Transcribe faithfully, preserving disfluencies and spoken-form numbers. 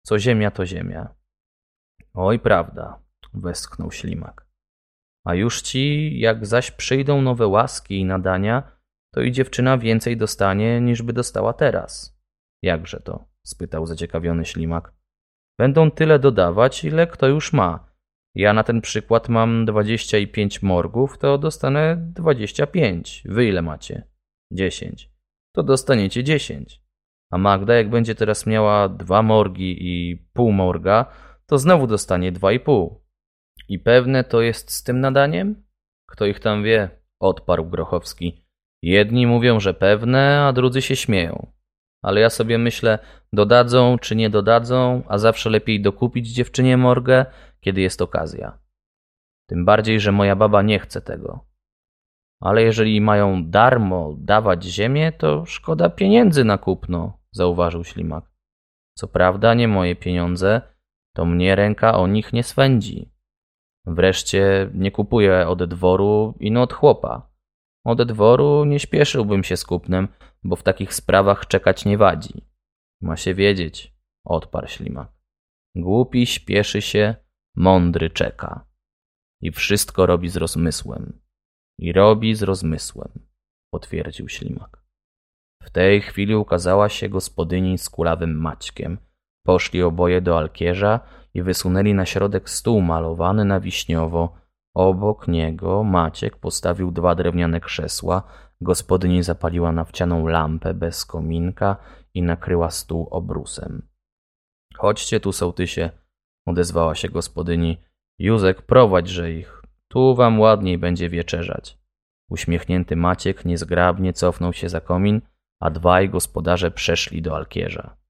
Co ziemia, to ziemia. Oj, prawda, westchnął Ślimak. A już ci, jak zaś przyjdą nowe łaski i nadania, to i dziewczyna więcej dostanie, niż by dostała teraz. Jakże to? Spytał zaciekawiony Ślimak. Będą tyle dodawać, ile kto już ma. Ja na ten przykład mam dwadzieścia i pięć morgów, to dostanę dwadzieścia pięć. Wy ile macie? Dziesięć. To dostaniecie dziesięć. A Magda, jak będzie teraz miała dwa morgi i pół morga, to znowu dostanie dwa i pół. I pewne to jest z tym nadaniem? Kto ich tam wie? Odparł Grochowski. Jedni mówią, że pewne, a drudzy się śmieją. Ale ja sobie myślę, dodadzą czy nie dodadzą, a zawsze lepiej dokupić dziewczynie morgę, kiedy jest okazja. Tym bardziej, że moja baba nie chce tego. Ale jeżeli mają darmo dawać ziemię, to szkoda pieniędzy na kupno, zauważył Ślimak. Co prawda nie moje pieniądze, to mnie ręka o nich nie swędzi. Wreszcie nie kupuję od dworu ino od chłopa. Od dworu nie śpieszyłbym się z kupnem, bo w takich sprawach czekać nie wadzi. Ma się wiedzieć, odparł Ślimak. Głupi śpieszy się, mądry czeka. I wszystko robi z rozmysłem. I robi z rozmysłem, potwierdził Ślimak. W tej chwili ukazała się gospodyni z kulawym Maćkiem. Poszli oboje do alkierza i wysunęli na środek stół malowany na wiśniowo. Obok niego Maciek postawił dwa drewniane krzesła, gospodyni zapaliła nawcianą lampę bez kominka i nakryła stół obrusem. Chodźcie tu, sołtysie, odezwała się gospodyni. Józek, prowadźże ich, tu wam ładniej będzie wieczerzać. Uśmiechnięty Maciek niezgrabnie cofnął się za komin, a dwaj gospodarze przeszli do alkierza.